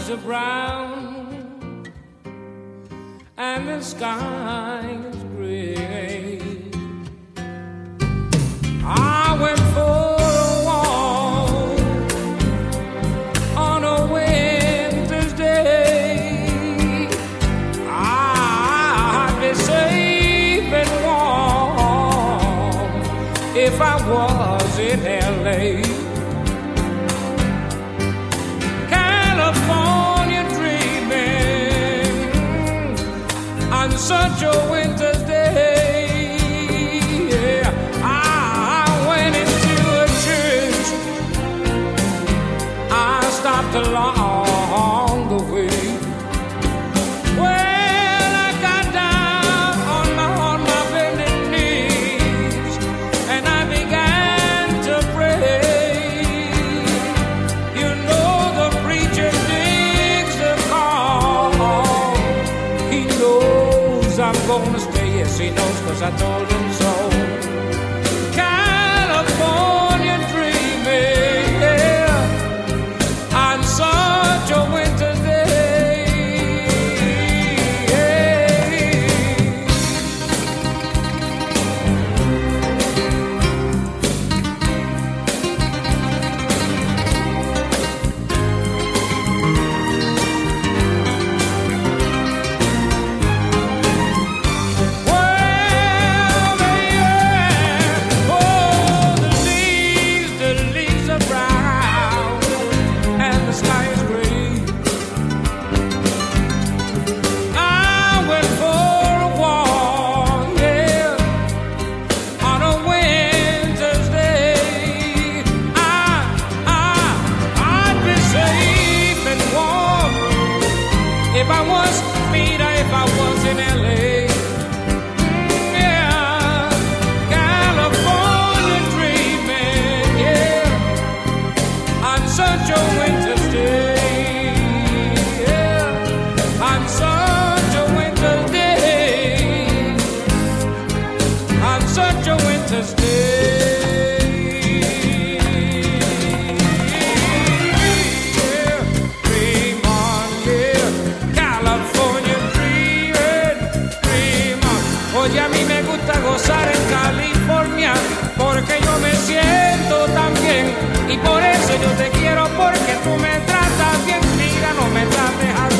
leaves are brown and the sky is gray. I went for a walk on a winter's day. I'd be safe and warm if I was in LA. California dreaming on such a winter's day. Yeah, I went into a church. I stopped along the way. Well, I got down on my bended knees and I began to pray. You know the preacher digs the call. He knows I'm gonna stay. Yes, he knows, 'cause I told him so. California dreaming, yeah, on such a winter's day. Well, yeah, oh, the leaves are brown and the sky is gray. I went for a walk, yeah, on a winter's day. I'd be safe and warm if I was if I was in LA. Yeah, California dreaming, yeah, on such a winter's day. Yeah, on such a winter's day. On such a winter's day. Yeah, dream on, yeah, California dreaming, dream on. Oye, a mí me gusta gozar en California porque yo me siento tan bien y por eso yo te quiero, porque tú me tratas bien. Mira, no me trates así.